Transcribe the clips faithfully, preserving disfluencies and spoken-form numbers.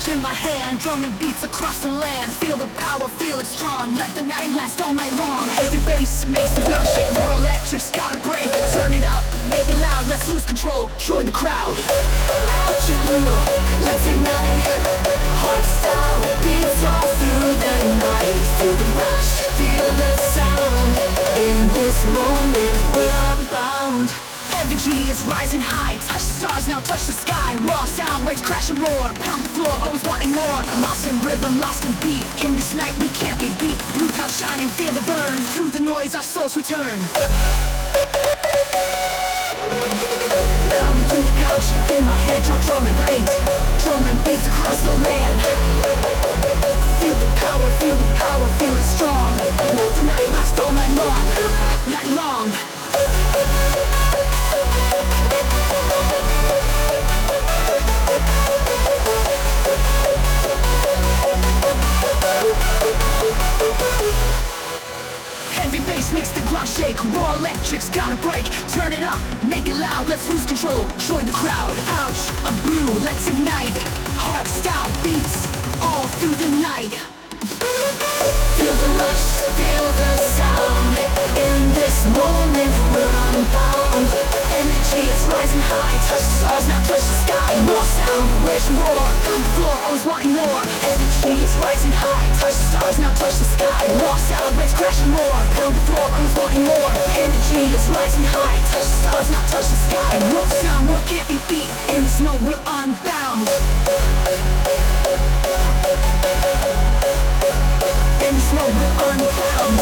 in my hand, drumming beats across the land. Feel the power, feel it strong, let the night last all night long. Every bass makes the ground shake, more electric's gotta break. Turn it up, make it loud, let's lose control, join the crowd. Out you go, let's ignite, hardstyle beats all through the night. Feel the rush, feel the sound, in this moment we're unbound. Energy is rising high, touch the stars, now touch the sky. Raw sound waves crash and roar, pound the floor, always wanting more. Lost in rhythm, lost in beat, in this night we can't be beat. Blue clouds shining, feel the burn, through the noise our souls return. Down through the couch, in my head, drum, drum and bass, drum and bass across the land. Feel the power, feel the power, feel it strong. Let the night last all night long, night long. Heavy bass makes the ground shake, raw electric's gotta break. Turn it up, make it loud, let's lose control, join the crowd. Ouch, a brew, let's ignite, hardstyle beats all through the night. Feel the rush, feel the sound, in this moment we're unbound. Energy is rising high, touch the stars, now touch the sky. More sound, waves roar, on the floor, always wanting more. Energy is rising high, touch the stars, now touch the sky. More sound, waves crashing more, pound the floor, always wanting more. Energy is rising high, touch the stars, now touch the sky. More sound, more can't be beat, in this moment we're unbound. In this moment we're unbound.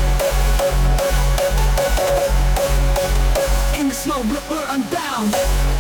In this moment we're unbound.